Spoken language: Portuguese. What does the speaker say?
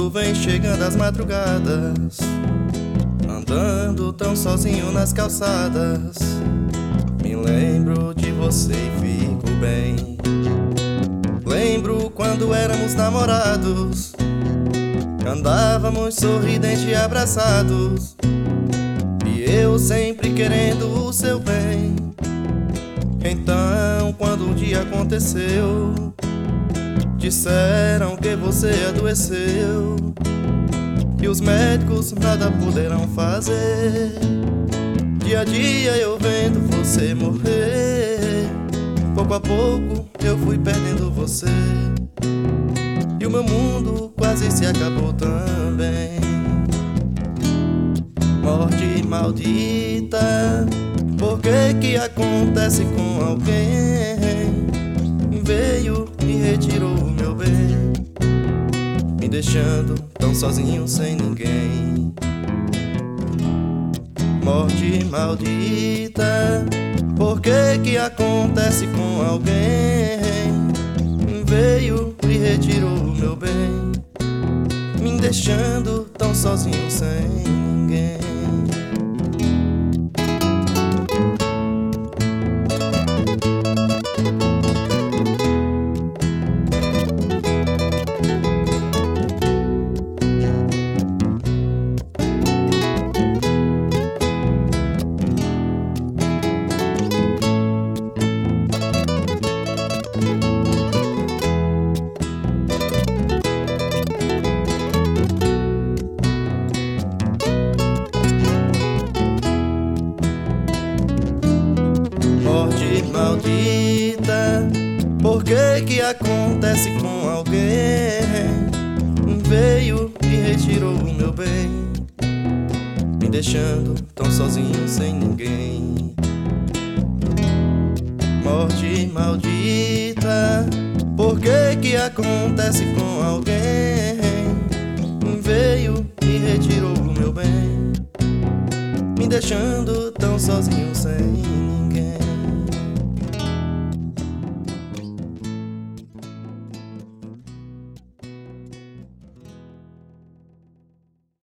Quando vem chegando as madrugadas, andando tão sozinho nas calçadas, me lembro de você e fico bem. Lembro quando éramos namorados, andávamos sorridentes e abraçados, e eu sempre querendo o seu bem. Então, quando um dia aconteceu, disseram que você adoeceu, e os médicos nada puderam fazer. Dia a dia eu vendo você morrer, pouco a pouco eu fui perdendo você, e o meu mundo quase se acabou também. Morte maldita, por que acontece com alguém? Veio e retirou o meu bem, me deixando tão sozinho sem ninguém. Morte maldita, por que acontece com alguém? Veio e retirou o meu bem, me deixando tão sozinho sem ninguém. Morte maldita, por que acontece com alguém? Veio e retirou o meu bem, me deixando tão sozinho sem ninguém. Morte maldita, por que acontece com alguém? Veio e retirou o meu bem, me deixando tão sozinho sem ninguém.